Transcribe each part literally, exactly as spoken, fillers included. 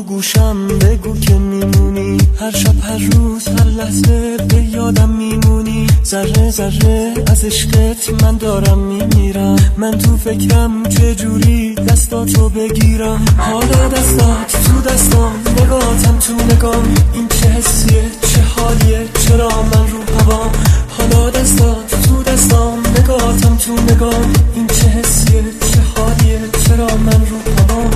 تو گوشم بگو که میمونی، هر شب هر روز هر لحظه به یادم میمونی. ذره ذره از عشقت من دارم میمیرم، من تو فکرم چجوری دستاتو بگیرم. حالا دستات تو دستام، نگاهتم تو نگام، این چه حسیه چه حالیه چرا من رو هوام. حالا دستات تو دستام، نگاهتم تو نگام، این چه حسیه چه حالیه چرا من رو هوام.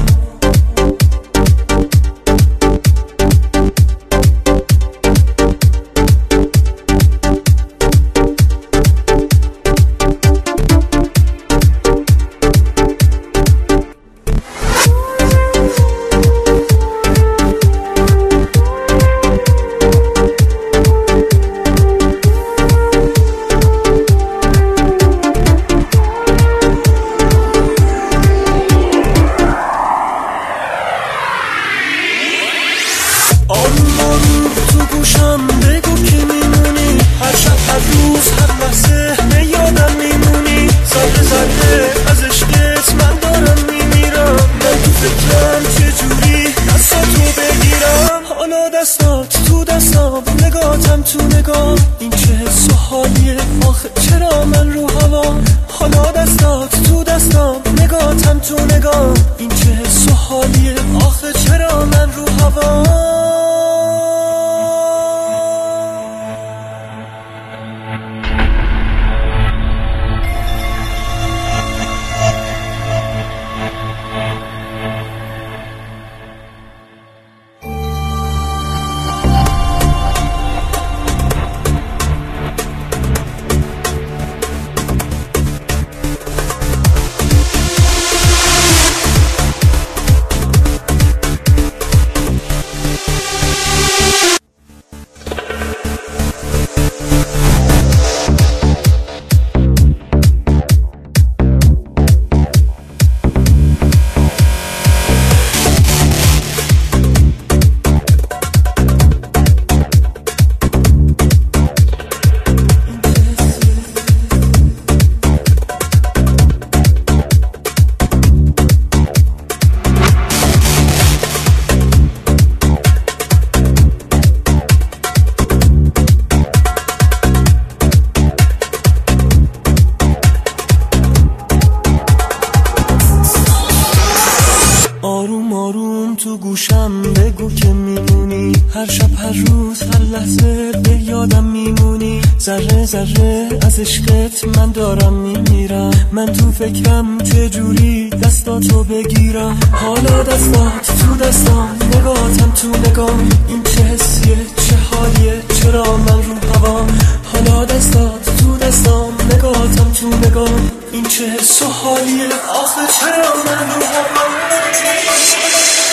آروم تو گوشم بگو که میمونی، هر شب هر روز هر لحظه به یادم میمونی. ذره ذره از عشقت من دارم میمیرم، من تو فکرم چجوری دستاتو بگیرم. حالا دستات تو دستام، نگاهتم تو نگاه، این چه حس و حالیه آخه چرا من رو هوام. حالا دستات تو دستام، نگاهتم تو نگاه، این چه حس و حالیه آخه چرا من رو هوام. آروم آروم تو گوشم بگو که میمونی، هر شب هر روز هر لحظه به یادم میمونی. ذره ذره از عشقت من دارم میمیرم، من تو فکرم چجوری دستاتو بگیرم. حالا دستات تو دستام، نگاهتم تو نگام، این چه حسیه چه حالیه چرا من رو هوام. حالا دستات تو دستام، نگاهتم تو نگام، این چه حس و حالیه آخه چرا من رو هوام.